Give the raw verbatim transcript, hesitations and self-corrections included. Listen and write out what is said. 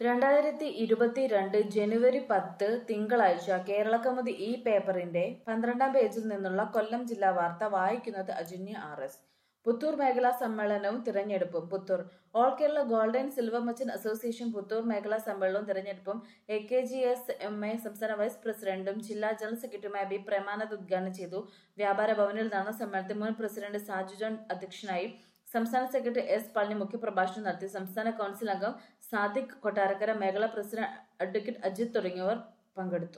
രണ്ടായിരത്തി ഇരുപത്തിരണ്ട് ജനുവരി പത്ത് തിങ്കളാഴ്ച കേരളകൗമുദി ഈ പേപ്പറിന്റെ പന്ത്രണ്ടാം പേജിൽ നിന്നുള്ള കൊല്ലം ജില്ലാ വാർത്ത വായിക്കുന്നത് അജന്യ ആർ എസ്. പുത്തൂർ മേഖലാ സമ്മേളനവും തിരഞ്ഞെടുപ്പും. Puthur All Kerala Gold and Silver Merchant Association Puthur മേഖലാ സമ്മേളനവും തിരഞ്ഞെടുപ്പും A K G S M A സംസ്ഥാന വൈസ് പ്രസിഡന്റും ജില്ലാ ജനറൽ സെക്രട്ടറിയുമായ ബി പ്രേമാനന്ദ് ഉദ്ഘാടനം ചെയ്തു. വ്യാപാര ഭവനിൽ നടന്ന സമ്മേളനത്തിൽ മുൻ പ്രസിഡന്റ് സാജു ജോൺ അധ്യക്ഷനായി. സംസ്ഥാന സെക്രട്ടറി എസ് പളനി മുഖ്യപ്രഭാഷണം നടത്തി. സംസ്ഥാന കൗൺസിൽ അംഗം സാദിഖ് കൊട്ടാരക്കര, മേഖലാ പ്രസിഡന്റ് അഡ്വ അജിത് തുടങ്ങിയവർ പങ്കെടുത്തു.